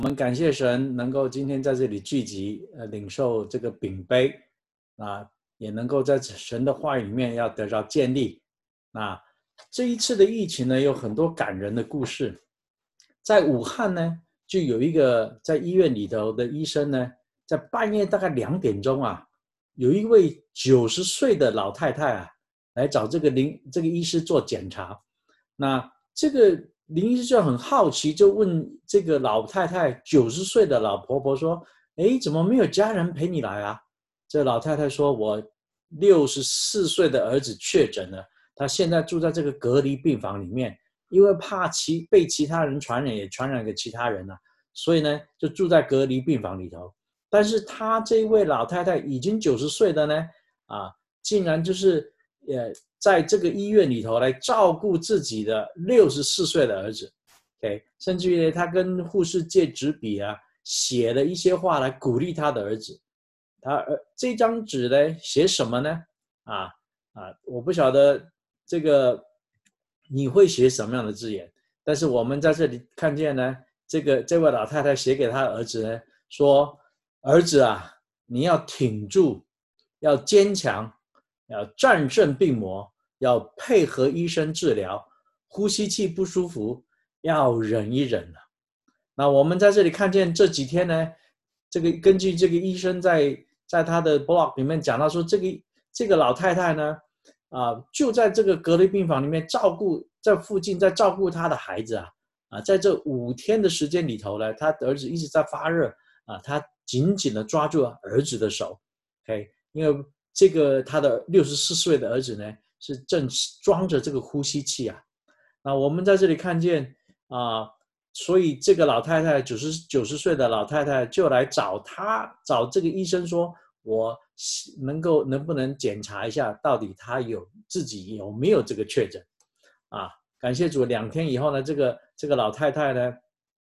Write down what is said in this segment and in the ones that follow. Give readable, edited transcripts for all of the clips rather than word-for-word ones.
我们感谢神能够今天在这里聚集，领受这个饼杯，也能够在神的话语里面要得到建立。这一次的疫情呢，有很多感人的故事。在武汉呢，就有一个在医院里头的医生呢，在半夜大概2点钟有一位90岁的老太太来找这个医师做检查。那这个林医师就很好奇，就问这个老太太90岁的老婆婆说：“怎么没有家人陪你来啊？”这老太太说：“我64岁的儿子确诊了，他现在住在这个隔离病房里面，因为怕被其他人传染，也传染给其他人所以呢就住在隔离病房里头。但是他这一位老太太已经90岁的呢，竟然就是在这个医院里头来照顾自己的64岁的儿子。甚至于他跟护士借纸笔写了一些话来鼓励他的儿子。这张纸呢写什么呢？我不晓得这个你会写什么样的字眼，但是我们在这里看见呢，这位老太太写给他的儿子呢，说：“儿子你要挺住，要坚强，要战胜病魔，要配合医生治疗，呼吸器不舒服要忍一忍。”那我们在这里看见这几天呢，根据这个医生在他的 blog 里面讲到说，这个老太太呢，就在这个隔离病房里面在附近在照顾他的孩子在这5天的时间里头呢，他的儿子一直在发热他紧紧的抓住儿子的手。因为他的64岁的儿子呢是正装着这个呼吸器那我们在这里看见所以这个老太太90岁的老太太就来找这个医生说，我能不能检查一下到底他自己有没有这个确诊感谢主，2天以后呢，这个老太太呢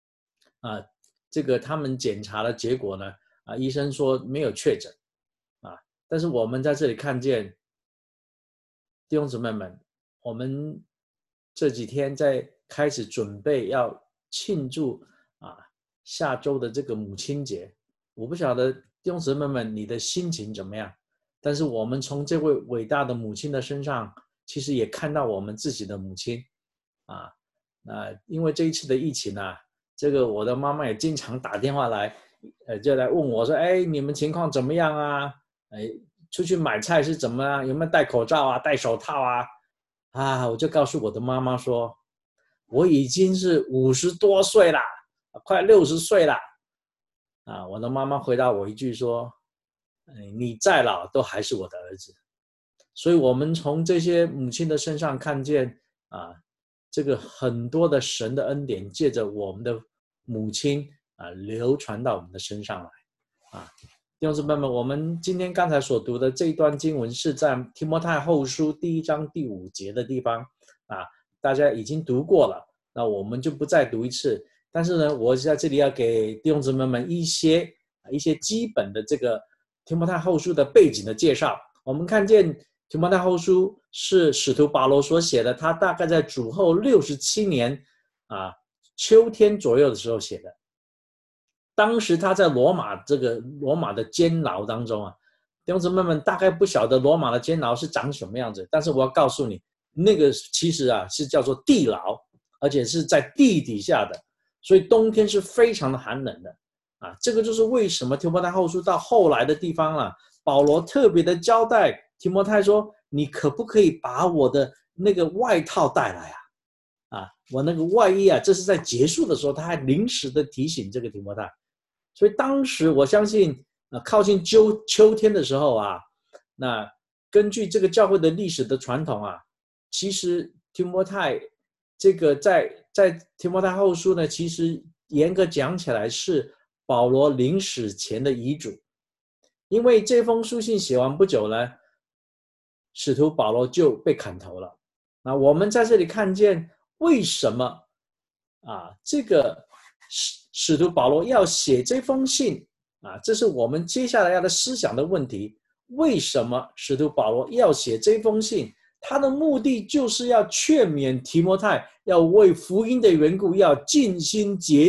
他们检查的结果呢医生说没有确诊但是我们在这里看见弟兄姊妹们，我们这几天在开始准备要庆祝下周的这个母亲节。我不晓得弟兄姊妹们你的心情怎么样，但是我们从这位伟大的母亲的身上，其实也看到我们自己的母亲因为这一次的疫情这个我的妈妈也经常打电话来，就来问我说：“你们情况怎么样出去买菜是怎么样？有没有戴口罩戴手套我就告诉我的妈妈说，我已经是50多岁了，快60岁了我的妈妈回答我一句说：“你再老都还是我的儿子。”所以我们从这些母亲的身上看见这个很多的神的恩典借着我们的母亲流传到我们的身上来弟兄姊妹们，我们今天刚才所读的这一段经文是在提摩太后书1章第5节的地方大家已经读过了，那我们就不再读一次。但是呢，我在这里要给弟兄姊妹们一些基本的这个提摩太后书的背景的介绍。我们看见提摩太后书是使徒保罗所写的，他大概在主后67年秋天左右的时候写的。当时他在罗马的监牢当中弟兄姊妹们大概不晓得罗马的监牢是长什么样子，但是我要告诉你，那个其实是叫做地牢，而且是在地底下的，所以冬天是非常的寒冷的这个就是为什么提摩太后书到后来的地方保罗特别的交代提摩太说，你可不可以把我的那个外套带来我那个外衣这是在结束的时候他还临时的提醒这个提摩太。所以当时我相信靠近秋天的时候那根据这个教会的历史的传统其实提摩太这个在提摩太后书呢，其实严格讲起来是保罗临死前的遗嘱。因为这封书信写完不久呢，使徒保罗就被砍头了。那我们在这里看见为什么这个使徒保罗要写这封信这是我们接下来要的思想的问题。为什么使徒保罗要写这封信？他的目的就是要劝勉提摩太要为福音的缘故要尽心竭力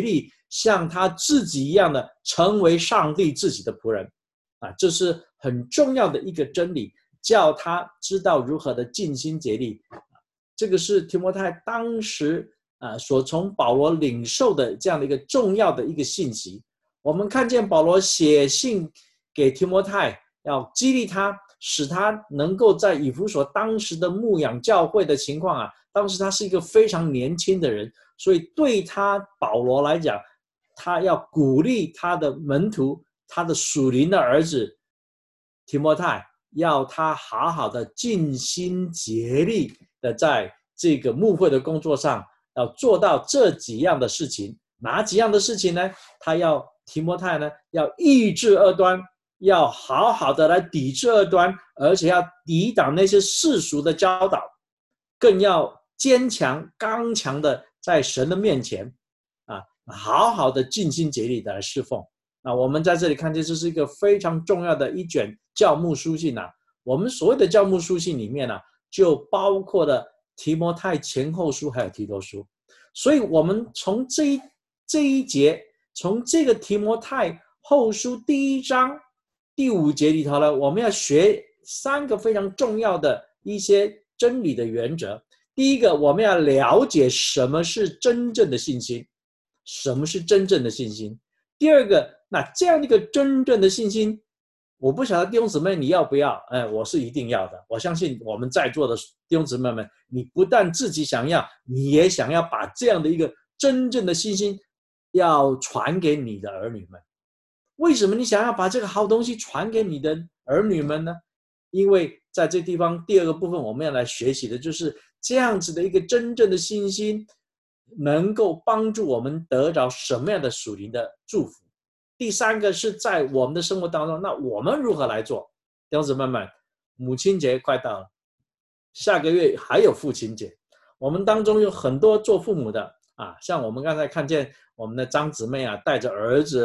像他自己一样的成为上帝自己的仆人啊，这是很重要的一个真理，叫他知道如何的尽心竭力。这个是提摩太当时所从保罗领受的这样的一个重要的一个信息。我们看见保罗写信给提摩太，要激励他，使他能够在以弗所当时的牧养教会的情况当时他是一个非常年轻的人，所以对他保罗来讲，他要鼓励他的门徒，他的属灵的儿子提摩太，要他好好的尽心竭力的在这个牧会的工作上，要做到这几样的事情。哪几样的事情呢？他要提摩太呢，要抑制恶端，要好好的来抵制恶端，而且要抵挡那些世俗的教导，更要坚强刚强的在神的面前好好的尽心竭力的来侍奉。我们在这里看见这是一个非常重要的一卷教牧书信我们所谓的教牧书信里面就包括了提摩太前后书还有提多书。所以我们从这一节，从这个提摩太后书第1章第5节里头呢，我们要学3个非常重要的一些真理的原则。第一个，我们要了解什么是真正的信心，什么是真正的信心。第二个，那这样的一个真正的信心，我不晓得弟兄姊妹你要不要？我是一定要的。我相信我们在座的弟兄姊妹们，你不但自己想要，你也想要把这样的一个真正的信心要传给你的儿女们。为什么你想要把这个好东西传给你的儿女们呢？因为在这地方第2个部分我们要来学习的就是这样子的一个真正的信心能够帮助我们得着什么样的属灵的祝福。第3个是在我们的生活当中，那我们如何来做？弟兄姊妹们，母亲节快到了，下个月还有父亲节，我们当中有很多做父母的像我们刚才看见我们的张姊妹带着儿子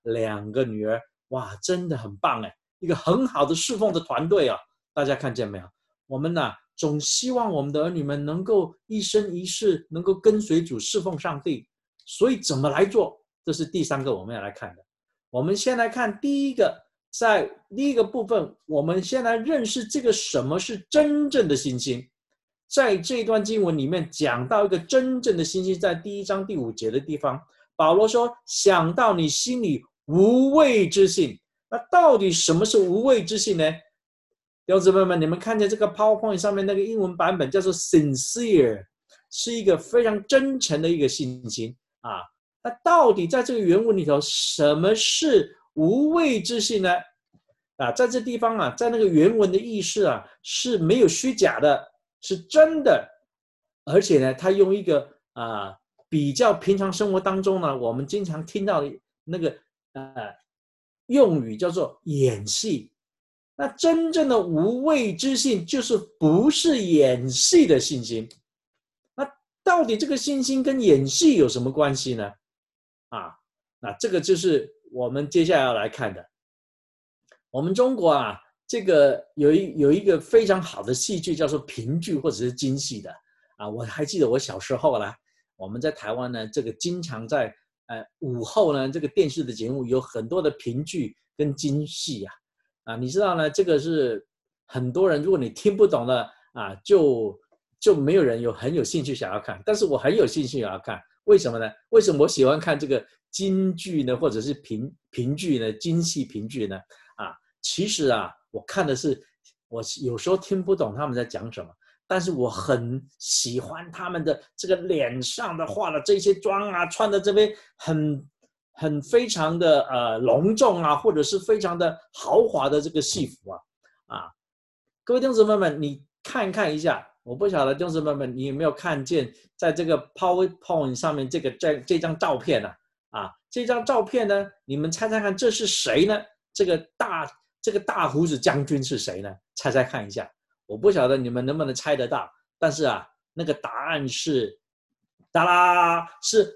2个女儿，哇，真的很棒一个很好的侍奉的团队大家看见没有？我们总希望我们的儿女们能够一生一世能够跟随主侍奉上帝，所以怎么来做？这是第3个我们要来看的。我们先来看第一个，在第一个部分，我们先来认识这个什么是真正的信心。在这段经文里面讲到一个真正的信心，在第1章第5节的地方，保罗说：想到你心里无畏之信。那到底什么是无畏之信呢？弟兄姊妹们，你们看见这个 PowerPoint 上面那个英文版本叫做 sincere， 是一个非常真诚的一个信心那到底在这个原文里头，什么是无畏之信呢？在这地方在那个原文的意思是没有虚假的，是真的，而且呢，他用一个比较平常生活当中呢，我们经常听到的那个用语叫做演戏。那真正的无畏之信就是不是演戏的信心。那到底这个信心跟演戏有什么关系呢？那这个就是我们接下来要来看的。我们中国这个有一个非常好的戏剧叫做评剧或者是京戏的我还记得我小时候我们在台湾呢，这个经常在午后呢，这个电视的节目有很多的评剧跟京戏你知道呢，这个是很多人如果你听不懂的就没有人很有兴趣想要看，但是我很有兴趣想要看。为什么呢？为什么我喜欢看这个京剧呢，或者是评剧呢，京戏评剧呢？其实我看的是，我有时候听不懂他们在讲什么，但是我很喜欢他们的这个脸上的画的这些妆穿的这边很非常的隆重或者是非常的豪华的这个戏服各位弟兄姊妹们，你看一下，我不晓得弟兄姊妹们你有没有看见，在这个 PowerPoint 上面这张照片这张照片呢，你们猜猜看这是谁呢？这个大胡子将军是谁呢？猜猜看一下，我不晓得你们能不能猜得到，但是那个答案是，哒啦，是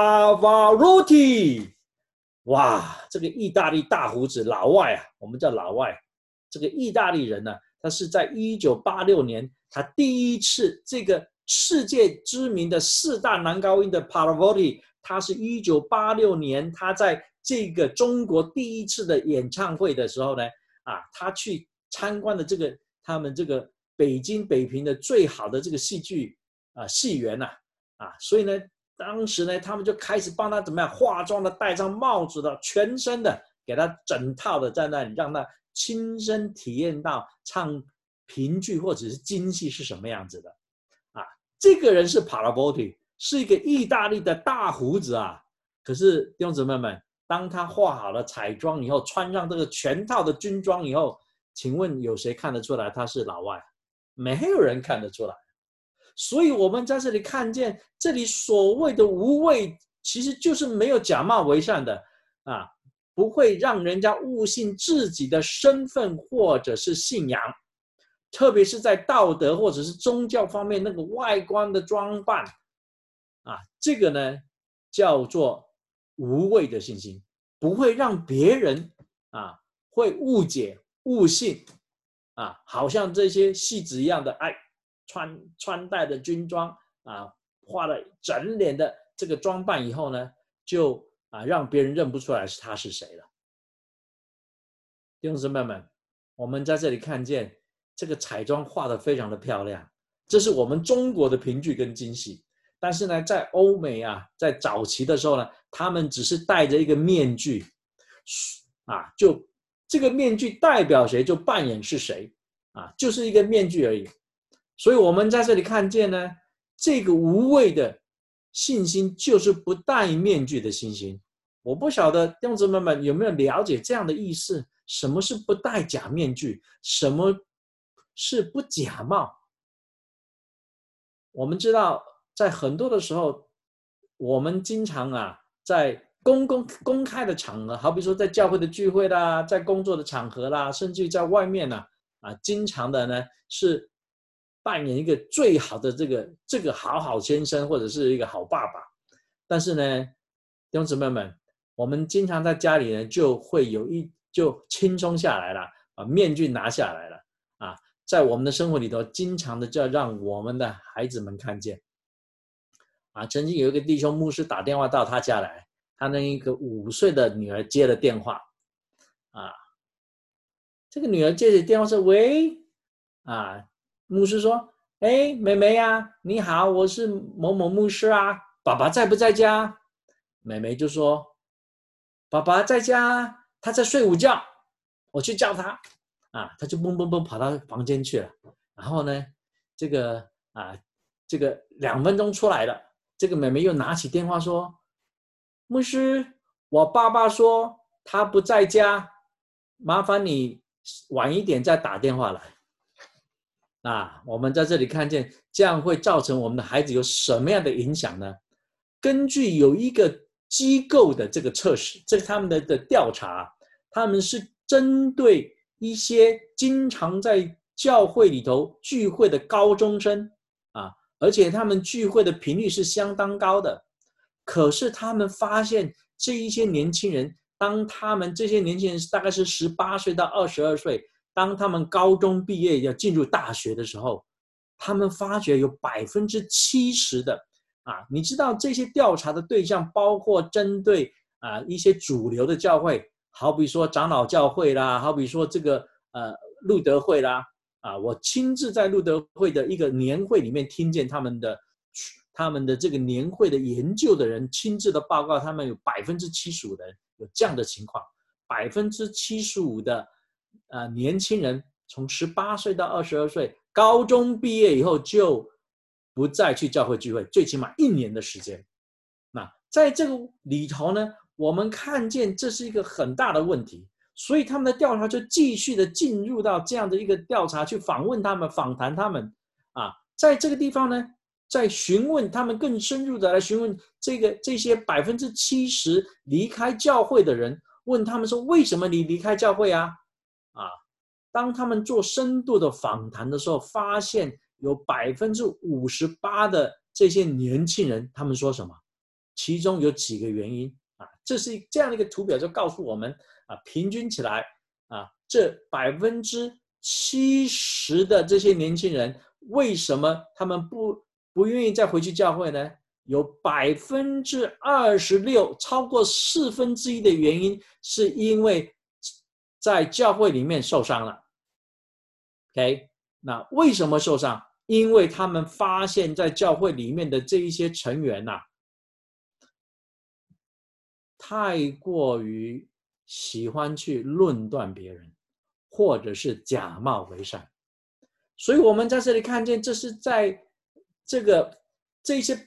Pavarotti。哇，这个意大利大胡子老外我们叫老外，这个意大利人呢，他是在1986年，他第一次这个世界知名的4大男高音的 Pavarotti， 他是1986年他在这个中国第一次的演唱会的时候呢，他去参观的他们这个北京北平的最好的这个戏剧戏园所以呢，当时呢，他们就开始帮他怎么样化妆的、戴上帽子的、全身的，给他整套的在那里，让他亲身体验到唱评剧或者是京戏是什么样子的这个人是 Pavarotti， 是一个意大利的大胡子可是弟兄姊妹们，当他化好了彩妆以后，穿上这个全套的军装以后，请问有谁看得出来他是老外？没有人看得出来。所以我们在这里看见，这里所谓的无畏，其实就是没有假冒为善的不会让人家误信自己的身份或者是信仰，特别是在道德或者是宗教方面那个外观的装扮这个呢叫做无畏的信心，不会让别人会误解误信好像这些戏子一样的穿戴的军装画了整脸的这个装扮以后呢，就让别人认不出来他是谁了。弟兄姊妹们，我们在这里看见这个彩妆画得非常的漂亮，这是我们中国的评剧跟京戏。但是呢，在欧美在早期的时候呢，他们只是戴着一个面具就这个面具代表谁就扮演是谁就是一个面具而已。所以我们在这里看见呢，这个无畏的信心就是不戴面具的信心。我不晓得弟兄姊妹们有没有了解这样的意思？什么是不戴假面具？什么是不假冒？我们知道在很多的时候，我们经常在公开的场合，好比说在教会的聚会啦，在工作的场合啦，甚至于在外面经常的呢是扮演一个最好的这个好先生或者是一个好爸爸。但是呢，弟兄姊妹们，我们经常在家里呢就会就轻松下来了，把面具拿下来了在我们的生活里头，经常的就要让我们的孩子们看见曾经有一个弟兄牧师打电话到他家来，他那一个5岁的女儿接了电话这个女儿接起电话说：“喂牧师说：妹妹你好，我是某某牧师爸爸在不在家？”妹妹就说：“爸爸在家，他在睡午觉，我去叫他他就蹦蹦蹦跑到房间去了。然后呢，这个2分钟出来了，这个妹妹又拿起电话说：“牧师，我爸爸说他不在家，麻烦你晚一点再打电话来。”我们在这里看见，这样会造成我们的孩子有什么样的影响呢？根据有一个机构的这个测试，这是他们的调查，他们是针对一些经常在教会里头聚会的高中生而且他们聚会的频率是相当高的。可是他们发现这一些年轻人，当他们这些年轻人大概是18岁到22岁，当他们高中毕业要进入大学的时候，他们发觉有70%的你知道这些调查的对象包括针对一些主流的教会，好比说长老教会啦，好比说这个路德会啦我亲自在路德会的一个年会里面听见他们的这个年会的研究的人亲自的报告，他们有75%的人有这样的情况，75%的年轻人从18岁到22岁，高中毕业以后就不再去教会聚会，最起码1年的时间。在这个里头呢，我们看见这是一个很大的问题，所以他们的调查就继续的进入到这样的一个调查，去访问他们，访谈他们在这个地方呢，在询问他们，更深入的来询问这些70%离开教会的人，问他们说：为什么你离开教会当他们做深度的访谈的时候，发现有58%的这些年轻人，他们说什么？其中有几个原因这是这样的一个图表，就告诉我们平均起来这70%的这些年轻人，为什么他们不愿意再回去教会呢？ 有26%，超过1/4的原因是因为在教会里面受伤了。OK， 那为什么受伤？因为他们发现在教会里面的这一些成员太过于喜欢去论断别人，或者是假冒为善。所以我们在这里看见，这是在这些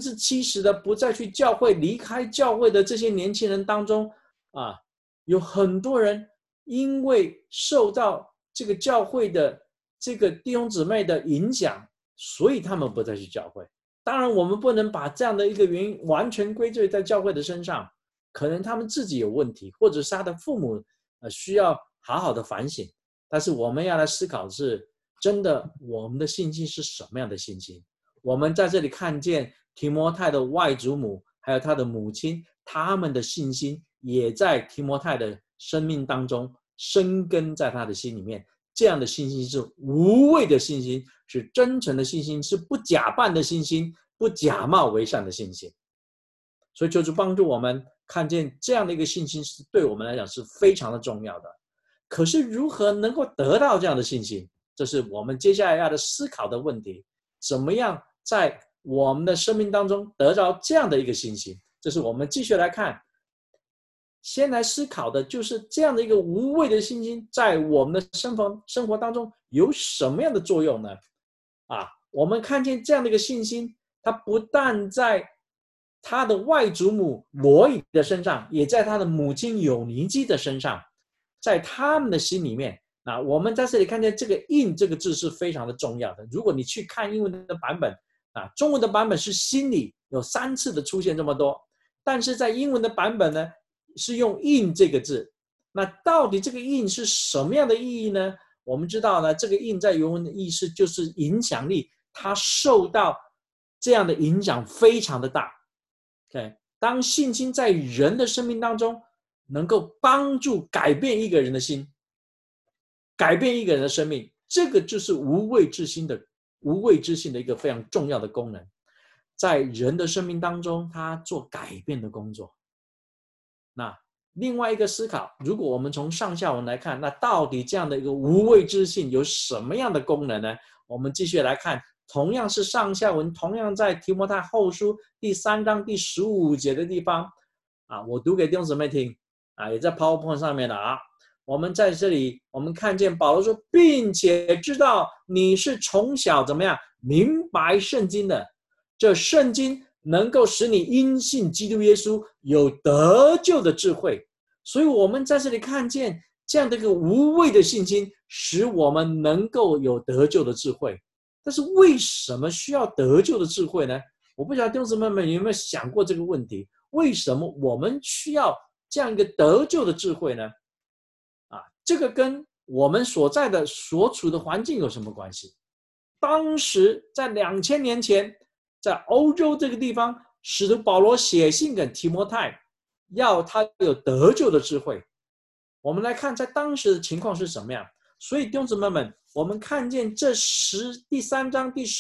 70%的不再去教会、离开教会的这些年轻人当中有很多人因为受到这个教会的这个弟兄姊妹的影响，所以他们不再去教会。当然我们不能把这样的一个原因完全归罪在教会的身上，可能他们自己有问题，或者是他的父母需要好好的反省。但是我们要来思考的是，真的我们的信心是什么样的信心？我们在这里看见提摩太的外祖母还有他的母亲，他们的信心也在提摩太的生命当中生根在他的心里面。这样的信心是无畏的信心，是真诚的信心，是不假扮的信心，不假冒为善的信心。所以求主帮助我们看见这样的一个信心，是对我们来讲是非常的重要的。可是如何能够得到这样的信心，这是我们接下来要思考的问题。怎么样在我们的生命当中得到这样的一个信心？这是我们继续来看，先来思考的就是这样的一个无畏的信心在我们的生活当中有什么样的作用呢？我们看见这样的一个信心，它不但在他的外祖母罗以的身上，也在他的母亲友尼基的身上，在他们的心里面。我们在这里看见这个印这个字是非常的重要的。如果你去看英文的版本中文的版本是心里有3次的出现这么多，但是在英文的版本呢是用印这个字。那到底这个印是什么样的意义呢？我们知道呢，这个印在原文的意思就是影响力，它受到这样的影响非常的大。Okay， 当信心在人的生命当中能够帮助改变一个人的心，改变一个人的生命，这个就是无畏之心的一个非常重要的功能，在人的生命当中他做改变的工作。那另外一个思考，如果我们从上下文来看，那到底这样的一个无畏之心有什么样的功能呢？我们继续来看，同样是上下文，同样在提摩太后书第3章第15节的地方我读给弟兄姊妹听也在 PowerPoint 上面的我们在这里我们看见保罗说，并且知道你是从小怎么样明白圣经的，这圣经能够使你因信基督耶稣有得救的智慧。所以我们在这里看见这样的一个无畏的信心，使我们能够有得救的智慧。但是为什么需要得救的智慧呢？我不晓得弟兄姊妹们有没有想过这个问题，为什么我们需要这样一个得救的智慧呢？这个跟我们所处的环境有什么关系？当时在2000年前，在欧洲这个地方，使徒保罗写信给提摩太，要他有得救的智慧。我们来看在当时的情况是什么样。所以弟兄姊妹们，我们看见这第3章第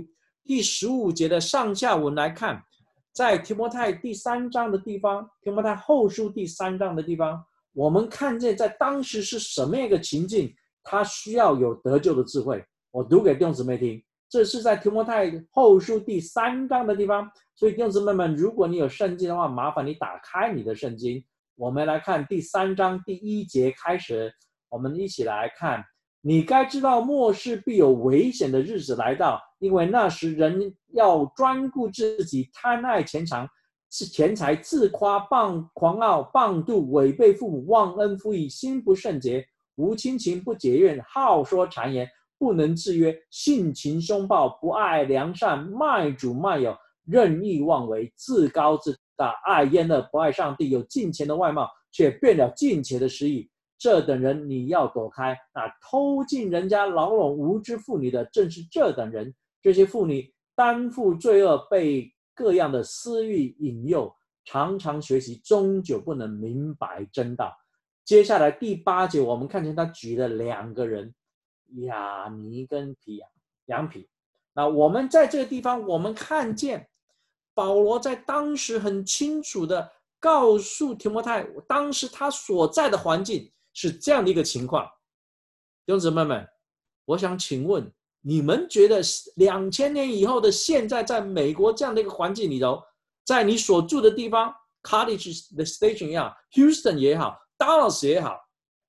15节的上下文来看，在提摩太第3章的地方，提摩太后书第3章的地方，我们看见在当时是什么样一个情境，他需要有得救的智慧。我读给弟兄姊妹听，这是在提摩太后书第3章的地方。所以弟兄姊妹们，如果你有圣经的话，麻烦你打开你的圣经，我们来看第3章第1节开始，我们一起来看。你该知道末世必有危险的日子来到，因为那时人要专顾自己，贪爱钱财，自夸，狂傲，妄妒，违背父母，忘恩负义，心不圣洁，无亲情，不解怨，好说谗言，不能制约，性情凶暴，不爱良善，卖主卖友，任意妄为，自高自大，爱厌乐，不爱上帝，有敬虔的外貌，却变了敬虔的实意。这等人你要躲开。偷进人家牢笼无知妇女的，正是这等人。这些妇女担负罪恶，被各样的私欲引诱，常常学习，终究不能明白真道。接下来第8节，我们看见他举了2个人，亚尼跟羊皮。那我们在这个地方，我们看见保罗在当时很清楚的告诉提摩太，当时他所在的环境是这样的一个情况。弟兄姊妹们，我想请问你们觉得2000年以后的现在，在美国这样的一个环境里头，在你所住的地方 College 的 Station 也好， Houston 也好， Dallas 也好，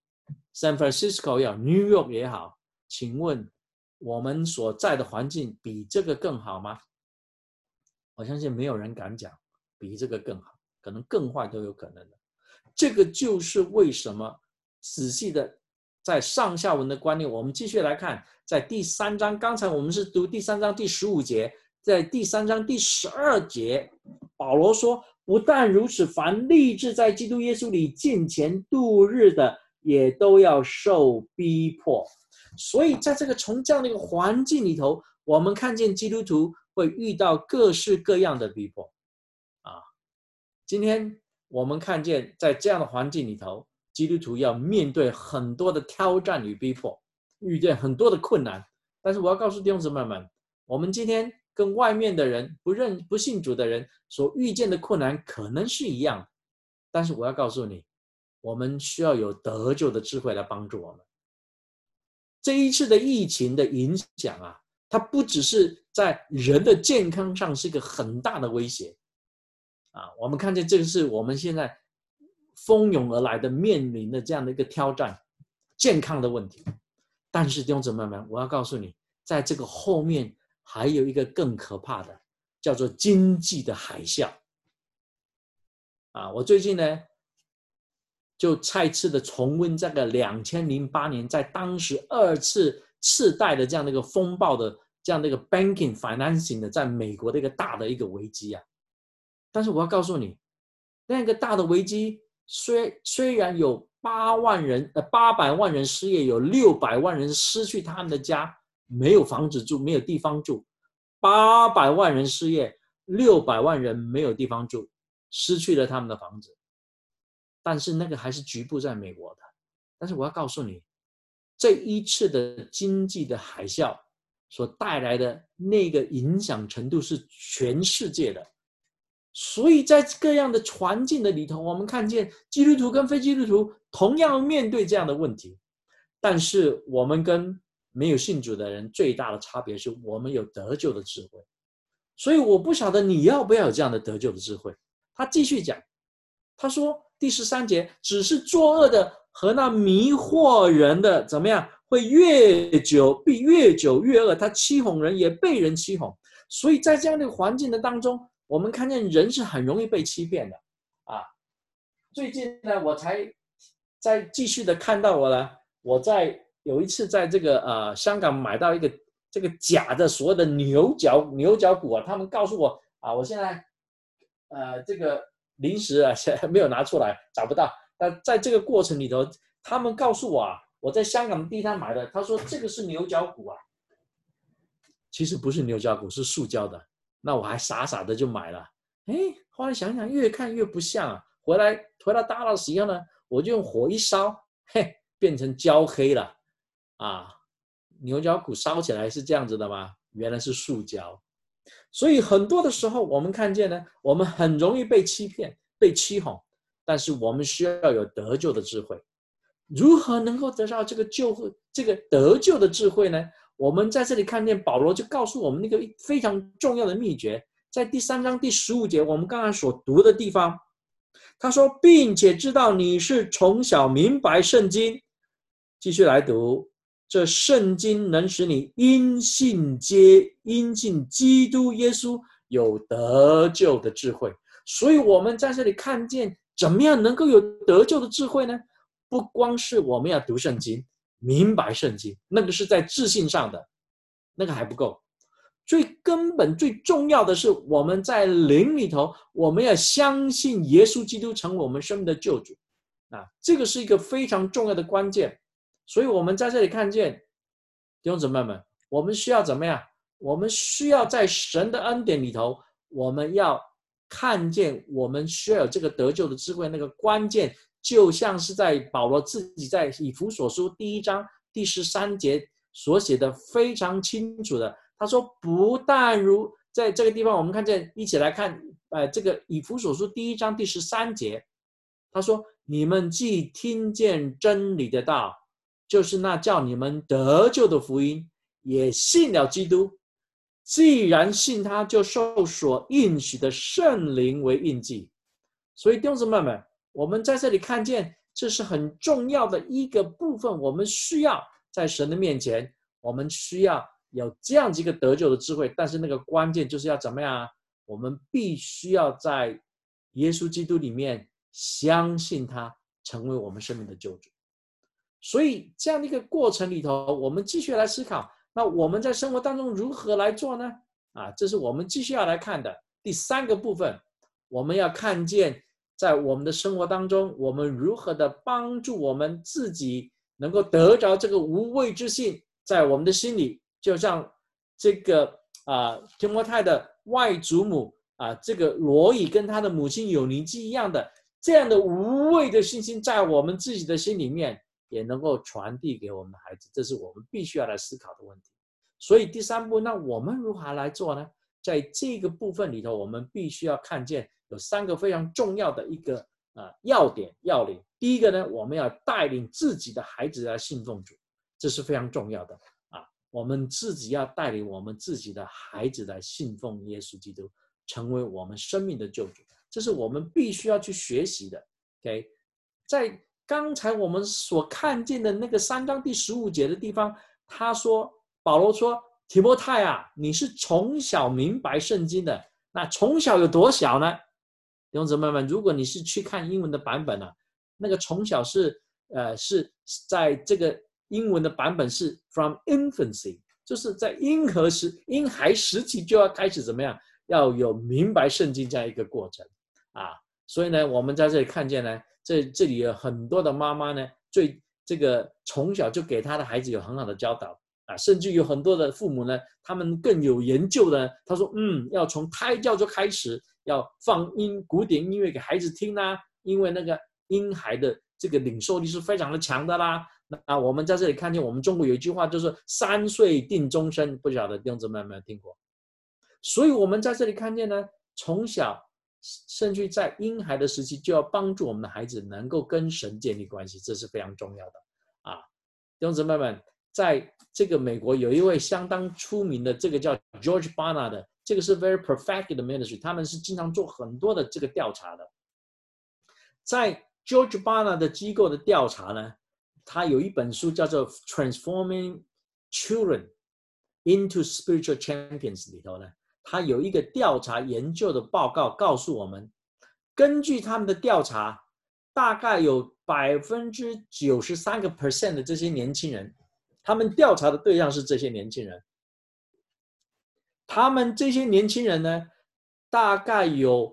San Francisco 也好， New York 也好，请问我们所在的环境比这个更好吗？我相信没有人敢讲比这个更好，可能更坏都有可能的。这个就是为什么仔细的在上下文的观念，我们继续来看，在第3章，刚才我们是读第3章第15节，在第3章第12节，保罗说，不但如此，凡立志在基督耶稣里敬虔度日的，也都要受逼迫。所以在这个从这样的一个环境里头，我们看见基督徒会遇到各式各样的逼迫啊。今天我们看见在这样的环境里头，基督徒要面对很多的挑战与逼迫，遇见很多的困难。但是我要告诉弟兄姊妹们，我们今天跟外面的人不信主的人所遇见的困难可能是一样的，但是我要告诉你，我们需要有得救的智慧来帮助我们。这一次的疫情的影响啊，它不只是在人的健康上是一个很大的威胁啊，我们看见这个是我们现在蜂拥而来的面临的这样的一个挑战，健康的问题。但是弟兄姊妹们，我要告诉你，在这个后面还有一个更可怕的，叫做经济的海啸啊。我最近呢就再次的重温这个2008年在当时2次贷的这样的一个风暴的这样的一个 banking financing 的在美国的一个大的一个危机啊。但是我要告诉你，那个大的危机虽然有800万人失业，有600万人失去他们的家，没有房子住，没有地方住，800万人失业，600万人没有地方住，失去了他们的房子。但是那个还是局部在美国的。但是我要告诉你，这一次的经济的海啸所带来的那个影响程度是全世界的。所以在各样的环境的里头，我们看见基督徒跟非基督徒同样面对这样的问题。但是我们跟没有信主的人最大的差别是我们有得救的智慧。所以我不晓得你要不要有这样的得救的智慧。他继续讲，他说第13节，只是作恶的和那迷惑人的怎么样，会越久越恶，他欺哄人也被人欺哄。所以在这样的环境的当中，我们看见人是很容易被欺骗的啊。最近呢，我才再继续的看到我在有一次在这个香港买到一个这个假的所谓的牛角骨啊，他们告诉我啊，我现在这个临时啊没有拿出来，找不到。那在这个过程里头，他们告诉我啊，我在香港地摊买的，他说这个是牛角骨啊，其实不是牛角骨，是塑胶的。那我还傻傻的就买了，后来想想越看越不像啊。回到大老师以后呢，我就用火一烧，变成焦黑了啊！牛角骨烧起来是这样子的吗？原来是塑胶。所以很多的时候，我们看见呢，我们很容易被欺骗、被欺哄，但是我们需要有得救的智慧。如何能够得到这个得救的智慧呢？我们在这里看见保罗就告诉我们那个非常重要的秘诀，在第3章第15节，我们刚才所读的地方，他说，并且知道你是从小明白圣经。继续来读，这圣经能使你因信基督耶稣有得救的智慧。所以我们在这里看见怎么样能够有得救的智慧呢？不光是我们要读圣经明白圣经，那个是在智性上的，那个还不够。最根本最重要的是，我们在灵里头，我们要相信耶稣基督成为我们生命的救主啊，这个是一个非常重要的关键。所以我们在这里看见弟兄姊妹们，我们需要怎么样？我们需要在神的恩典里头，我们要看见我们需要有这个得救的智慧。那个关键就像是在保罗自己在以弗所书1章第13节所写的非常清楚的，他说，不但在这个地方我们看见，一起来看这个以弗所书1章第13节，他说：你们既听见真理的道，就是那叫你们得救的福音，也信了基督，既然信他，就受所应许的圣灵为印记。所以弟兄姊妹们，我们在这里看见，这是很重要的一个部分，我们需要在神的面前，我们需要有这样一个得救的智慧。但是那个关键就是要怎么样啊？我们必须要在耶稣基督里面相信他，成为我们生命的救主。所以这样的一个过程里头，我们继续来思考，那我们在生活当中如何来做呢？这是我们继续要来看的第3个部分。我们要看见在我们的生活当中，我们如何的帮助我们自己能够得着这个无畏之信，在我们的心里，就像这个提摩太的外祖母这个罗以跟他的母亲友尼基一样的，这样的无畏的信心在我们自己的心里面也能够传递给我们的孩子，这是我们必须要来思考的问题。所以第3步，那我们如何来做呢？在这个部分里头，我们必须要看见有3个非常重要的一个要领。第一个呢，我们要带领自己的孩子来信奉主，这是非常重要的我们自己要带领我们自己的孩子来信奉耶稣基督，成为我们生命的救主，这是我们必须要去学习的。OK， 在刚才我们所看见的那个3章第15节的地方，保罗说，提摩太你是从小明白圣经的。那从小有多小呢？弟兄姊妹们，如果你是去看英文的版本那个从小是在这个英文的版本是 from infancy， 就是在婴孩时期就要开始怎么样，要有明白圣经这样一个过程所以呢，我们在这里看见呢，这里有很多的妈妈呢，这个从小就给他的孩子有很好的教导甚至有很多的父母呢，他们更有研究的，他说要从胎教就开始，要放古典音乐给孩子听因为那个婴孩的这个领受力是非常的强的啦。那我们在这里看见，我们中国有一句话就是3岁定终身，不晓得弟兄姊妹有没有听过？所以我们在这里看见呢，从小甚至在婴孩的时期就要帮助我们的孩子能够跟神建立关系，这是非常重要的弟兄姊妹们，在这个美国有一位相当出名的，这个叫 George Barna 的，这个是 very perfect ministry， 他们是经常做很多的这个调查的。在 George Barna 的机构的调查呢，他有一本书叫做 Transforming Children into Spiritual Champions 里头呢，他有一个调查研究的报告告诉我们，根据他们的调查，大概有 93% 的这些年轻人，他们调查的对象是这些年轻人，他们这些年轻人呢，大概有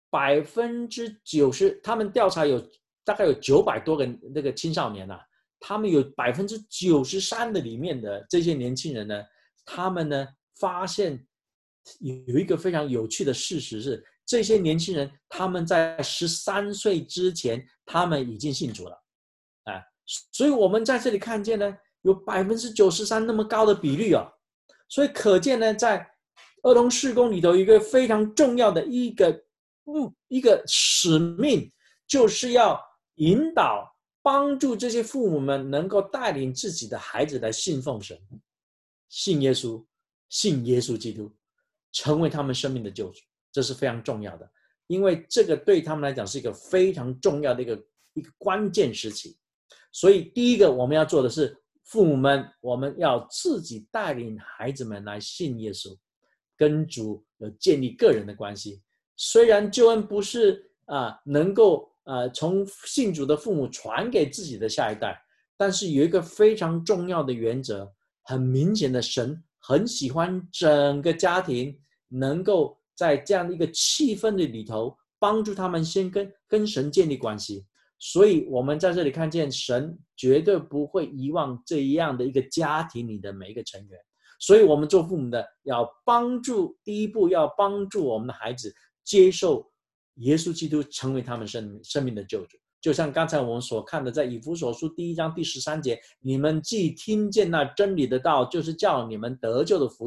90%， 他们调查大概有900多个那个青少年他们有 93% 的里面的这些年轻人呢，他们呢发现有一个非常有趣的事实是，这些年轻人他们在13岁之前，他们已经信主了所以我们在这里看见呢，有 93% 那么高的比率所以可见呢，在儿童事工里头有一个非常重要的一个使命，就是要引导帮助这些父母们能够带领自己的孩子来信奉神，信耶稣基督，成为他们生命的救主，这是非常重要的，因为这个对他们来讲是一个非常重要的一个关键时期。所以第一个我们要做的是，父母们我们要自己带领孩子们来信耶稣，跟主有建立个人的关系。虽然救恩不是能够从信主的父母传给自己的下一代，但是有一个非常重要的原则，很明显的，神很喜欢整个家庭能够在这样的一个气氛的里头，帮助他们先跟神建立关系。所以我们在这里看见，神绝对不会遗忘这样的一个家庭里的每一个成员。所以我们做父母的要第一步要帮助我们的孩子接受耶稣基督，成为他们生命的救主。就像刚才我们所看的，在以弗所书1章第13节，你们既听见那真理的道，就是叫你们得救的福音，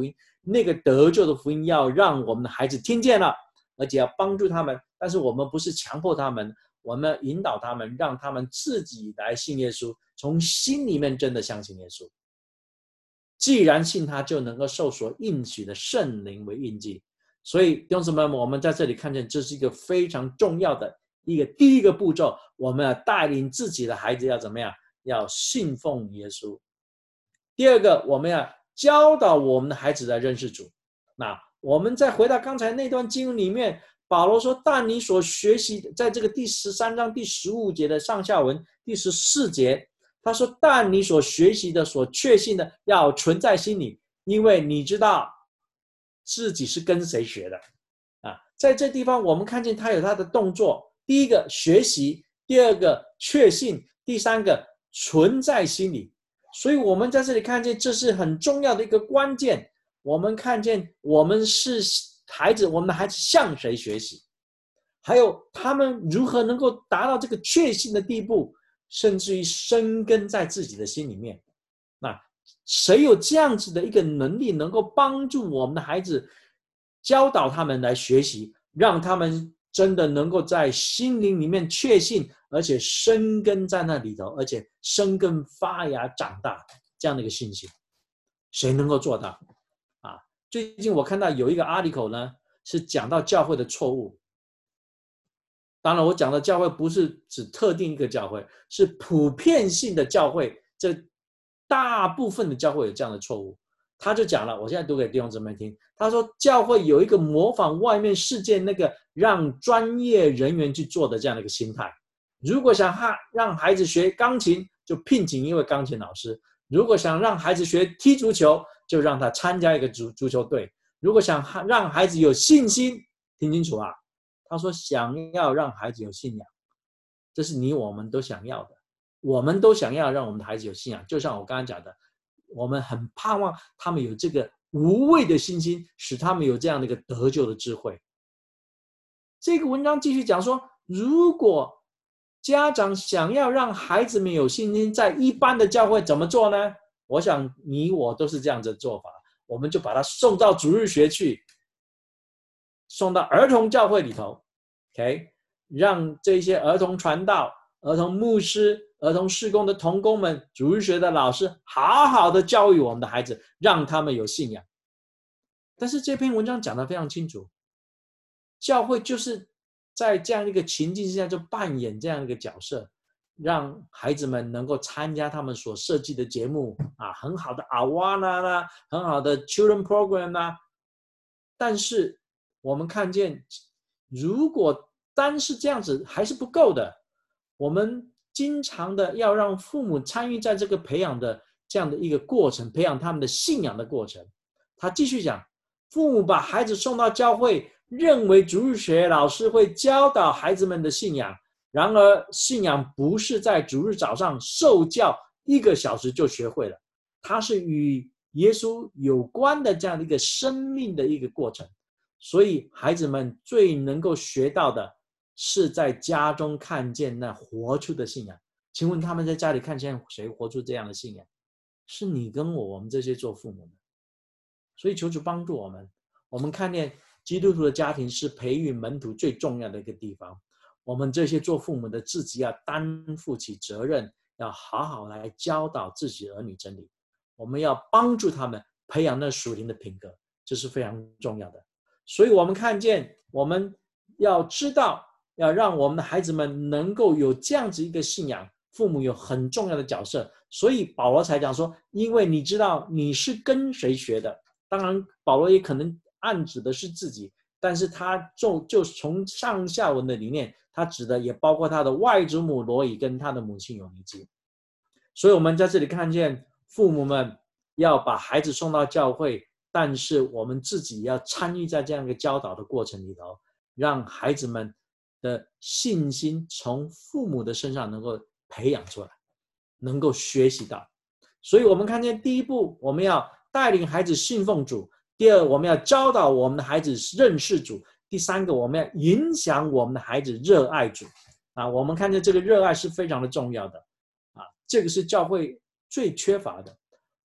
那个得救的福音要让我们的孩子听见了，而且要帮助他们。但是我们不是强迫他们，我们要引导他们，让他们自己来信耶稣，从心里面真的相信耶稣。既然信他，就能够受所应许的圣灵为印记。所以弟兄姊妹们，我们在这里看见这是一个非常重要的第一个步骤，我们要带领自己的孩子要怎么样？要信奉耶稣。第二个，我们要教导我们的孩子来认识主。那我们再回到刚才那段经文里面，保罗说，但你所学习的，在这个第13章第15节的上下文第14节，他说，但你所学习的所确信的要存在心里，因为你知道自己是跟谁学的。在这地方我们看见他有他的动作，第一个学习，第二个确信，第三个存在心里。所以我们在这里看见这是很重要的一个关键。我们看见我们是孩子，我们的孩子向谁学习，还有他们如何能够达到这个确信的地步，甚至于生根在自己的心里面。那谁有这样子的一个能力，能够帮助我们的孩子，教导他们来学习，让他们真的能够在心灵里面确信，而且生根在那里头，而且生根发芽长大，这样的一个信心，谁能够做到？最近我看到有一个 article 呢，是讲到教会的错误。当然我讲的教会不是指特定一个教会，是普遍性的教会，这大部分的教会有这样的错误。他就讲了，我现在读给弟兄姊妹听。他说教会有一个模仿外面世界那个让专业人员去做的这样的一个心态。如果想让孩子学钢琴，就聘请一位钢琴老师；如果想让孩子学踢足球，就让他参加一个足球队。如果想让孩子有信心，听清楚啊，他说想要让孩子有信仰，这是你我们都想要的。我们都想要让我们的孩子有信仰，就像我刚刚讲的，我们很盼望他们有这个无畏的信心，使他们有这样的一个得救的智慧。这个文章继续讲说，如果家长想要让孩子们有信心，在一般的教会怎么做呢？我想你我都是这样子的做法，我们就把他送到主日学去，送到儿童教会里头 ，OK， 让这些儿童传道、儿童牧师、儿童事工的同工们、主日学的老师，好好的教育我们的孩子，让他们有信仰。但是这篇文章讲得非常清楚，教会就是在这样一个情境之下，就扮演这样一个角色，让孩子们能够参加他们所设计的节目很好的 Awana 啦，很好的 Children Program 啦。但是我们看见，如果单是这样子还是不够的，我们经常的要让父母参与在这个培养的这样的一个过程，培养他们的信仰的过程。他继续讲，父母把孩子送到教会，认为主日学老师会教导孩子们的信仰，然而信仰不是在主日早上受教1个小时就学会了，它是与耶稣有关的这样的一个生命的一个过程。所以孩子们最能够学到的是在家中看见那活出的信仰。请问他们在家里看见谁活出这样的信仰？是你跟我们这些做父母的。所以求主帮助我们，我们看见基督徒的家庭是培育门徒最重要的一个地方。我们这些做父母的自己要担负起责任，要好好来教导自己儿女真理。我们要帮助他们培养那属灵的品格，这是非常重要的。所以我们看见，我们要知道，要让我们的孩子们能够有这样子一个信仰，父母有很重要的角色。所以保罗才讲说，因为你知道你是跟谁学的。当然保罗也可能暗指的是自己，但是他就从上下文的里面，他指的也包括他的外祖母罗以跟他的母亲有尼基。所以我们在这里看见，父母们要把孩子送到教会，但是我们自己要参与在这样一个教导的过程里头，让孩子们的信心从父母的身上能够培养出来，能够学习到。所以我们看见第一步，我们要带领孩子信奉主；第二，我们要教导我们的孩子认识主；第三个，我们要影响我们的孩子热爱主。我们看见这个热爱是非常的重要的。这个是教会最缺乏的。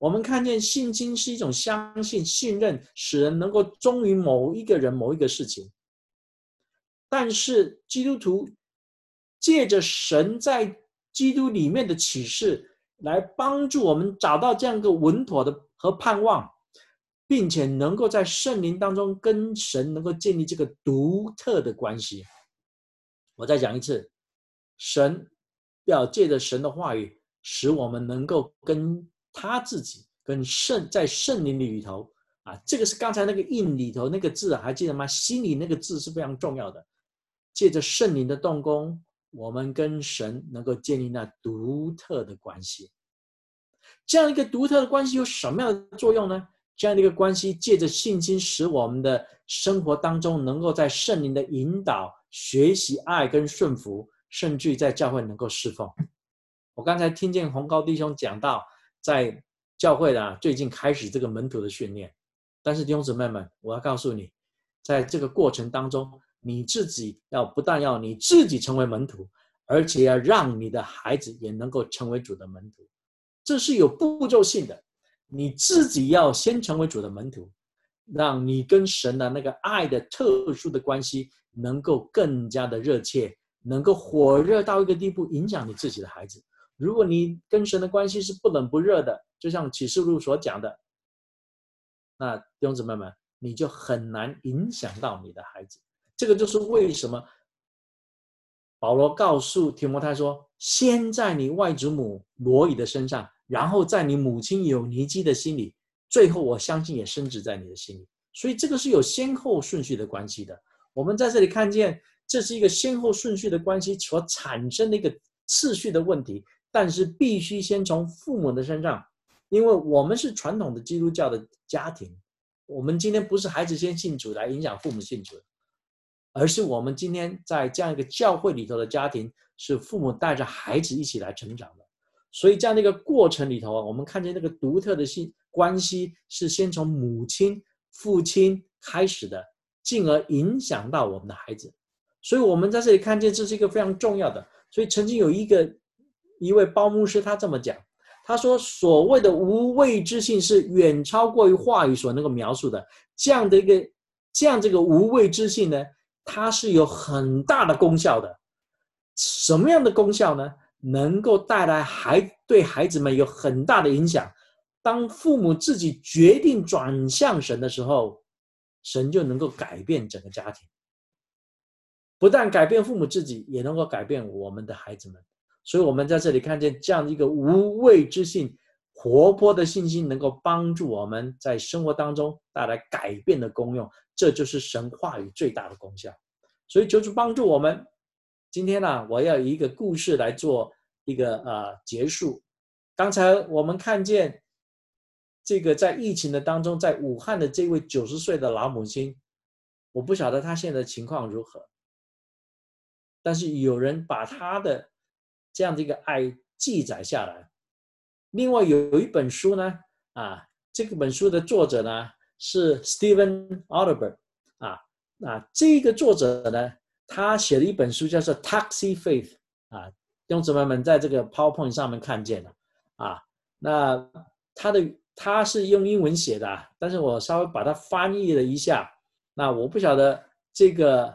我们看见信心是一种相信、信任，使人能够忠于某一个人、某一个事情。但是基督徒借着神在基督里面的启示，来帮助我们找到这样一个稳妥的和盼望，并且能够在圣灵当中跟神能够建立这个独特的关系。我再讲一次，神要借着神的话语，使我们能够跟他自己、跟在圣灵里头啊，这个是刚才那个印里头那个字还记得吗？心里那个字是非常重要的。借着圣灵的动工，我们跟神能够建立那独特的关系。这样一个独特的关系有什么样的作用呢？这样的一个关系借着信心，使我们的生活当中能够在圣灵的引导、学习爱跟顺服，甚至于在教会能够侍奉。我刚才听见洪高弟兄讲到，在教会最近开始这个门徒的训练，但是弟兄姊妹们，我要告诉你，在这个过程当中，你自己不但要你自己成为门徒，而且要让你的孩子也能够成为主的门徒，这是有步骤性的。你自己要先成为主的门徒，让你跟神的那个爱的特殊的关系能够更加的热切，能够火热到一个地步，影响你自己的孩子。如果你跟神的关系是不冷不热的，就像启示录所讲的，那弟兄姊妹们，你就很难影响到你的孩子。这个就是为什么保罗告诉提摩太说，先在你外祖母罗以的身上，然后在你母亲友尼基的心里，最后我相信也深植在你的心里。所以这个是有先后顺序的关系的。我们在这里看见，这是一个先后顺序的关系所产生的一个次序的问题，但是必须先从父母的身上，因为我们是传统的基督教的家庭，我们今天不是孩子先信主来影响父母信主，而是我们今天在这样一个教会里头的家庭，是父母带着孩子一起来成长的。所以这样的一个过程里头，我们看见那个独特的关系是先从母亲、父亲开始的，进而影响到我们的孩子。所以我们在这里看见这是一个非常重要的。所以曾经有一位包牧师他这么讲，他说所谓的无畏之性是远超过于话语所能够描述的。这样这个无畏之性呢，它是有很大的功效的。什么样的功效呢？能够带来对孩子们有很大的影响。当父母自己决定转向神的时候，神就能够改变整个家庭，不但改变父母自己，也能够改变我们的孩子们。所以我们在这里看见这样一个无畏之性、活泼的信心，能够帮助我们在生活当中带来改变的功用。这就是神话语最大的功效。所以求主帮助我们。今天我要以一个故事来做一个结束。刚才我们看见这个在疫情的当中，在武汉的这位90岁的老母亲，我不晓得她现在的情况如何，但是有人把她的这样的一个爱记载下来。另外有一本书呢，这本书的作者呢是 Stephen Alderberg 这个作者呢，他写了一本书叫做 Taxi Faith 弟兄姊妹们在这个 PowerPoint 上面看见了那他是用英文写的但是我稍微把它翻译了一下。那我不晓得这个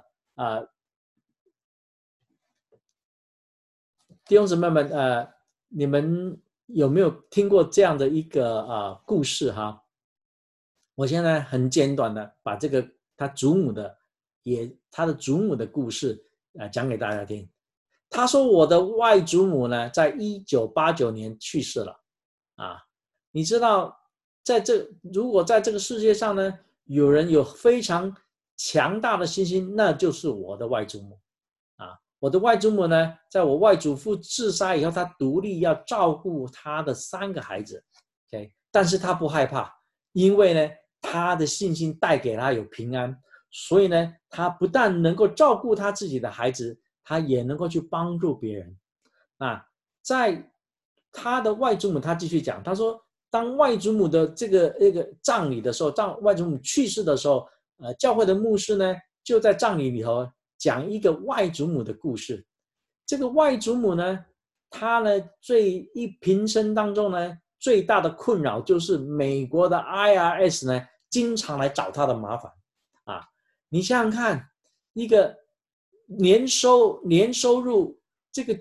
弟兄姊妹们你们有没有听过这样的一个故事哈？我现在很简短的把这个他的祖母的故事讲给大家听。他说我的外祖母呢，在1989年去世了你知道，如果在这个世界上呢，有人有非常强大的信心，那就是我的外祖母我的外祖母呢，在我外祖父自杀以后，她独立要照顾她的3个孩子但是她不害怕，因为呢，她的信心带给她有平安，所以呢，她不但能够照顾她自己的孩子，她也能够去帮助别人在她的外祖母，她继续讲，她说当外祖母的这个葬礼的时候，当外祖母去世的时候教会的牧师呢，就在葬礼里头讲一个外祖母的故事。这个外祖母呢，她呢平生当中呢， 最大的困扰就是美国的 IRS 呢，经常来找他的麻烦啊。你想想看，一个年收入这个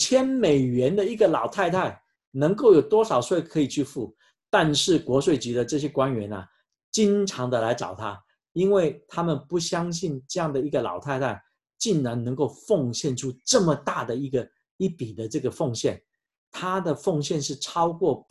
$9000的一个老太太，能够有多少税可以去付？但是国税局的这些官员啊，经常的来找他，因为他们不相信这样的一个老太太竟然能够奉献出这么大的一笔的这个奉献，她的奉献是超过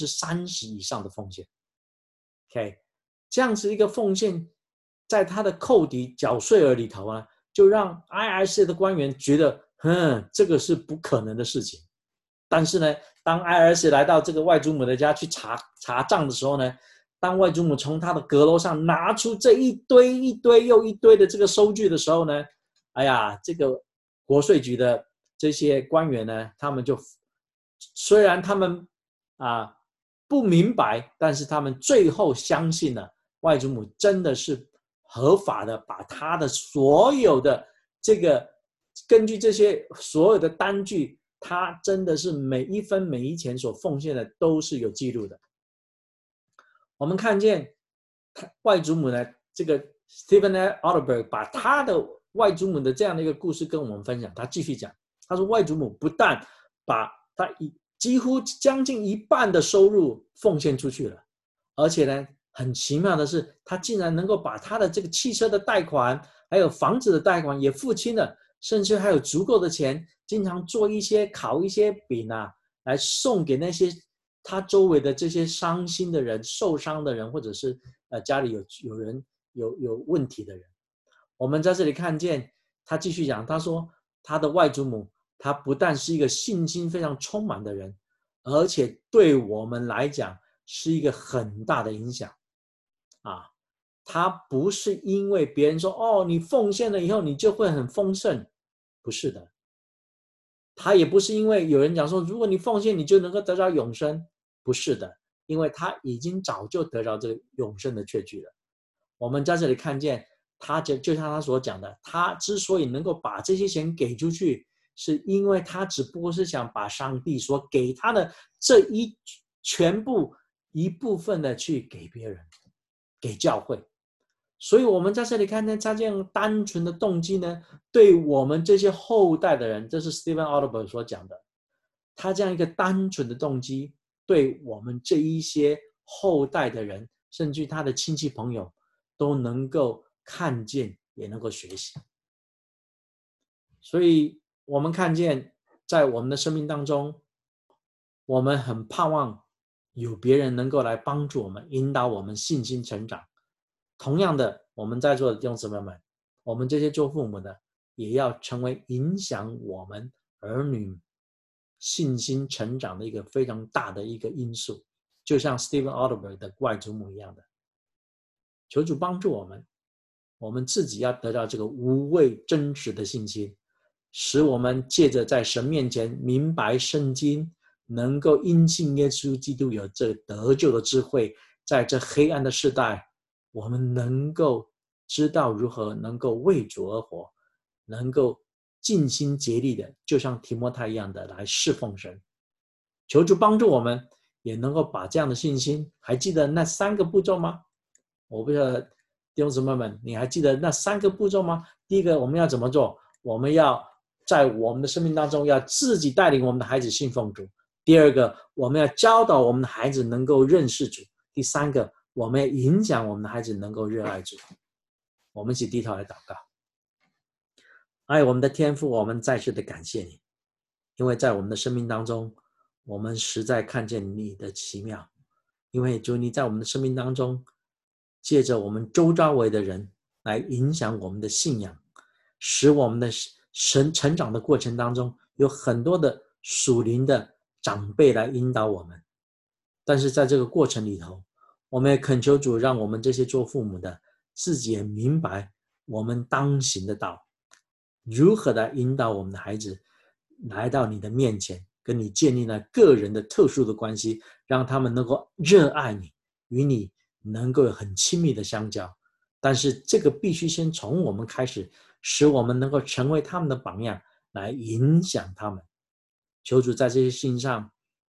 30%以上的奉献。OK， 这样子一个奉献，在他的扣抵缴税额里头啊，就让 IRS 的官员觉得，这个是不可能的事情。但是呢，当 IRS 来到这个外祖母的家去查账的时候呢，当外祖母从他的阁楼上拿出这一堆又一堆的这个收据的时候呢，哎呀，这个国税局的这些官员呢，他们就虽然他们不明白，但是他们最后相信了外祖母真的是合法的，把他的所有的这个根据这些所有的单据，他真的是每一分每一钱所奉献的都是有记录的。我们看见外祖母呢，这个 Stephen Alderberg 把他的外祖母的这样的一个故事跟我们分享。他继续讲，他说外祖母不但把他几乎将近一半的收入奉献出去了，而且呢，很奇妙的是，他竟然能够把他的这个汽车的贷款，还有房子的贷款也付清了，甚至还有足够的钱，经常烤一些饼啊，来送给那些他周围的这些伤心的人、受伤的人，或者是家里有人有问题的人。我们在这里看见他继续讲，他说他的外祖母，他不但是一个信心非常充满的人，而且对我们来讲是一个很大的影响啊。他不是因为别人说哦，你奉献了以后你就会很丰盛，不是的。他也不是因为有人讲说，如果你奉献你就能够得到永生，不是的，因为他已经早就得到这个永生的确据了。我们在这里看见他就像他所讲的，他之所以能够把这些钱给出去，是因为他只不过是想把上帝所给他的这全部一部分的去给别人，给教会。所以我们在这里看见他这样单纯的动机呢，对我们这些后代的人，这是 Stephen Alderberg 所讲的，他这样一个单纯的动机，对我们这一些后代的人，甚至他的亲戚朋友，都能够看见，也能够学习。所以我们看见在我们的生命当中，我们很盼望有别人能够来帮助我们，引导我们信心成长。同样的，我们在座的弟兄姊妹们，我们这些做父母的，也要成为影响我们儿女信心成长的一个非常大的一个因素，就像 Stephen Alderberg 的外祖母一样的。求主帮助我们，我们自己要得到这个无畏真实的信心，使我们借着在神面前明白圣经，能够因信耶稣基督有这得救的智慧，在这黑暗的世代，我们能够知道如何能够为主而活，能够尽心竭力的，就像提摩太一样的来侍奉神。求主帮助我们，也能够把这样的信心，还记得那3个步骤吗？我不知道弟兄姊妹们，你还记得那3个步骤吗？第一个，我们要怎么做？我们要在我们的生命当中，要自己带领我们的孩子信奉主。第二个，我们要教导我们的孩子能够认识主。第三个，我们要影响我们的孩子能够热爱主。我们一起低头来祷告。爱我们的天父，我们再次的感谢你，因为在我们的生命当中，我们实在看见你的奇妙。因为主，你在我们的生命当中，借着我们周遭围的人来影响我们的信仰，使我们的神成长的过程当中，有很多的属灵的长辈来引导我们。但是在这个过程里头，我们也恳求主，让我们这些做父母的自己也明白我们当行的道，如何来引导我们的孩子来到你的面前，跟你建立了个人的特殊的关系，让他们能够热爱你，与你能够有很亲密的相交。但是这个必须先从我们开始，使我们能够成为他们的榜样，来影响他们。求主在这些事情上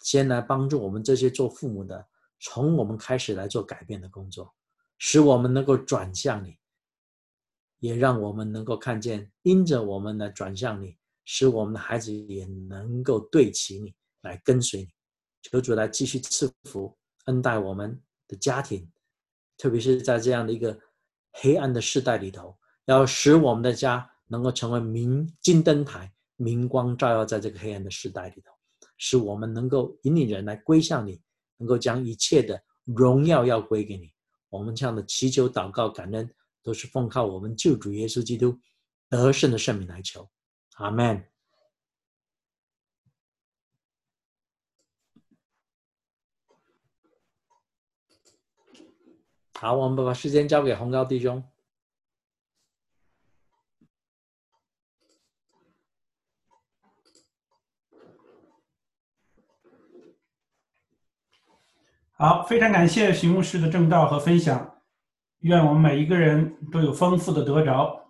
先来帮助我们这些做父母的，从我们开始来做改变的工作，使我们能够转向你，也让我们能够看见，因着我们的转向你，使我们的孩子也能够对齐你，来跟随你。求主来继续赐福恩待我们的家庭，特别是在这样的一个黑暗的世代里头，要使我们的家能够成为金灯台，明光照耀在这个黑暗的世代里头，使我们能够引领人来归向你，能够将一切的荣耀要归给你。我们这样的祈求祷告感恩，都是奉靠我们救主耶稣基督得胜的圣名来求，阿们。好，我们把时间交给洪高弟兄。 好，非常感谢徐牧师的证道和分享，愿我们每一个人都有丰富的得着。